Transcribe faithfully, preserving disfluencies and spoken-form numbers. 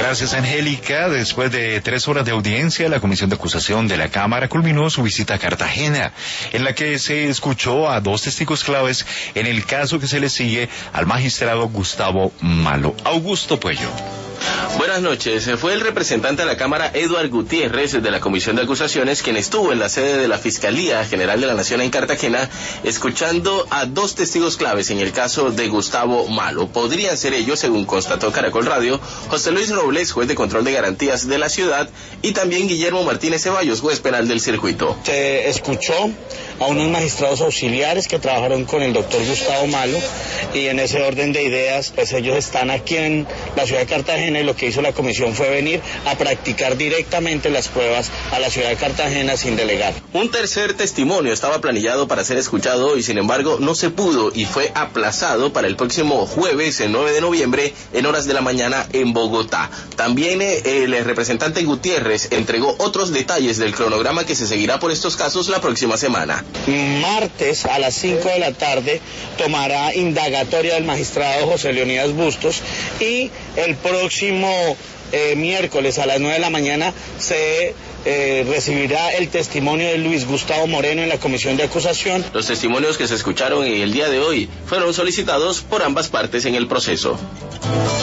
Gracias, Angélica. Después de tres horas de audiencia, la Comisión de Acusación de la Cámara culminó su visita a Cartagena, en la que se escuchó a dos testigos claves en el caso que se le sigue al magistrado Gustavo Malo. Augusto Puello. Buenas noches. Fue el representante de la Cámara, Eduard Gutiérrez, de la Comisión de Acusaciones, quien estuvo en la sede de la Fiscalía General de la Nación en Cartagena, escuchando a dos testigos claves en el caso de Gustavo Malo. Podrían ser ellos, según constató Caracol Radio, José Luis Robles, juez de control de garantías de la ciudad, y también Guillermo Martínez Ceballos, juez penal del circuito. Se escuchó a unos magistrados auxiliares que trabajaron con el doctor Gustavo Malo, y en ese orden de ideas, pues ellos están aquí en la ciudad de Cartagena, y lo que hizo la comisión fue venir a practicar directamente las pruebas a la ciudad de Cartagena sin delegar. Un tercer testimonio estaba planillado para ser escuchado y sin embargo no se pudo y fue aplazado para el próximo jueves, el nueve de noviembre, en horas de la mañana en Bogotá. También eh, el representante Gutiérrez entregó otros detalles del cronograma que se seguirá por estos casos la próxima semana. Martes a las cinco de la tarde tomará indagatoria del magistrado José Leonidas Bustos, y el próximo eh, miércoles a las nueve de la mañana se eh, recibirá el testimonio de Luis Gustavo Moreno en la Comisión de Acusación. Los testimonios que se escucharon el día de hoy fueron solicitados por ambas partes en el proceso.